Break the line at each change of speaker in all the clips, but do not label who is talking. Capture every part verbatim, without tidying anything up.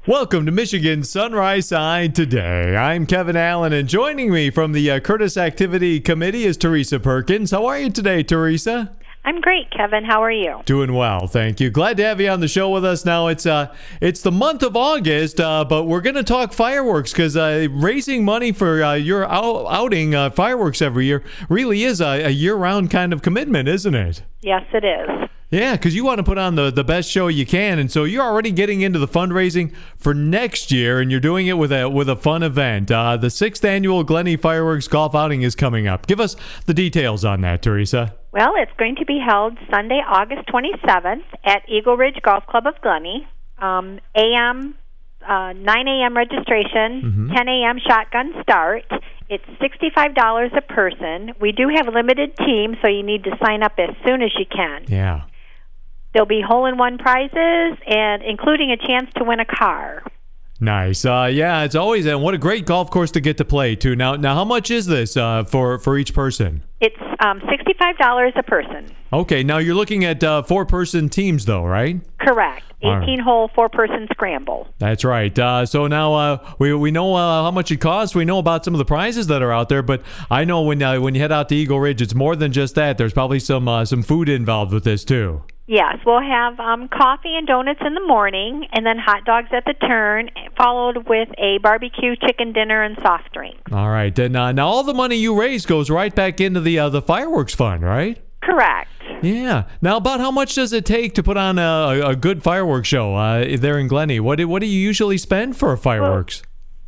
Welcome to Michigan Sunrise Side Today. I'm Kevin Allen, and joining me from the uh, Curtis Activity Committee is Teresa Perkins. How are you today, Teresa?
I'm great, Kevin. How are you?
Doing well, thank you. Glad to have you on the show with us. Now, it's uh, it's the month of August, uh, but we're going to talk fireworks because uh, raising money for uh, your out- outing uh, fireworks every year really is a, a year-round kind of commitment, isn't it?
Yes, it is.
Yeah, because you want to put on the, the best show you can, and so you're already getting into the fundraising for next year, and you're doing it with a with a fun event. Uh, the sixth annual Glenny Fireworks Golf Outing is coming up. Give us the details on that, Teresa.
Well, it's going to be held Sunday, August twenty-seventh at Eagle Ridge Golf Club of Glenny. Um, A M, uh, nine a.m. registration, mm-hmm. ten a.m. shotgun start. It's sixty-five dollars a person. We do have a limited team, so you need to sign up as soon as you can.
Yeah.
There'll be hole-in-one prizes, and including a chance to win a car.
Nice. Uh, yeah, it's always, and what a great golf course to get to play, too. Now, now, how much is this uh, for, for each person?
It's um, sixty-five dollars a person.
Okay, now you're looking at uh, four-person teams, though, right?
Correct. eighteen-hole, four-person scramble.
That's right. Uh, so now uh, we we know uh, how much it costs. We know about some of the prizes that are out there, but I know when uh, when you head out to Eagle Ridge, it's more than just that. There's probably some uh, some food involved with this, too.
Yes, we'll have um, coffee and donuts in the morning, and then hot dogs at the turn, followed with a barbecue chicken dinner and soft drinks.
All right. Then uh, now all the money you raise goes right back into the uh, the fireworks fund, right?
Correct.
Yeah. Now, about how much does it take to put on a, a good fireworks show uh, there in Glenny? What do, what do you usually spend for fireworks?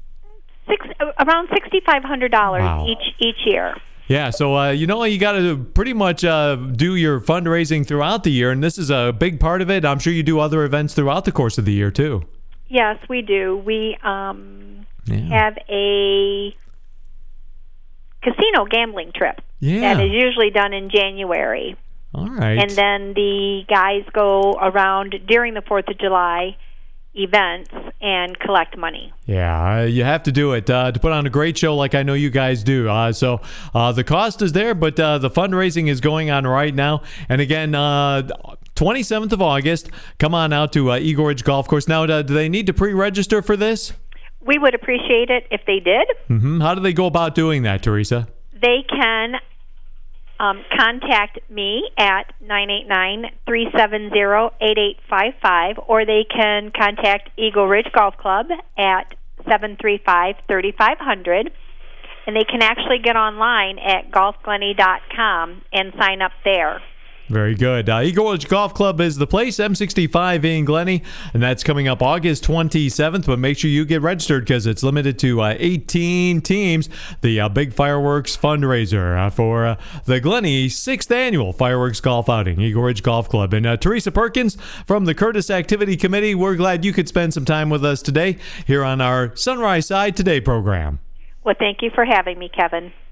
Well, six, around sixty-five hundred dollars
wow.
each each year.
Yeah, so uh, you know you got to pretty much uh, do your fundraising throughout the year, and this is a big part of it. I'm sure you do other events throughout the course of the year too.
Yes, we do. We um,
yeah.
have a casino gambling trip
yeah.
that is usually done in January.
All right.
And then the guys go around during the fourth of July events and collect money.
Yeah, uh, you have to do it uh, to put on a great show like I know you guys do. Uh, so uh, the cost is there, but uh, the fundraising is going on right now. And again, uh, twenty-seventh of August, come on out to uh, Eagle Ridge Golf Course. Now, uh, do they need to pre-register for this?
We would appreciate it if they did.
Mm-hmm. How do they go about doing that, Teresa?
They can Um, contact me at nine eight nine, three seven zero, eight eight five five, or they can contact Eagle Ridge Golf Club at seven three five, three five zero zero, and they can actually get online at golf glenny dot com and sign up there.
Very good. Uh, Eagle Ridge Golf Club is the place, M sixty-five in Glenny, and that's coming up August twenty-seventh, but make sure you get registered because it's limited to uh, eighteen teams. The uh, big fireworks fundraiser uh, for uh, the Glenny sixth Annual Fireworks Golf Outing, Eagle Ridge Golf Club. And uh, Teresa Perkins from the Curtis Activity Committee, we're glad you could spend some time with us today here on our Sunrise Side Today program.
Well, thank you for having me, Kevin.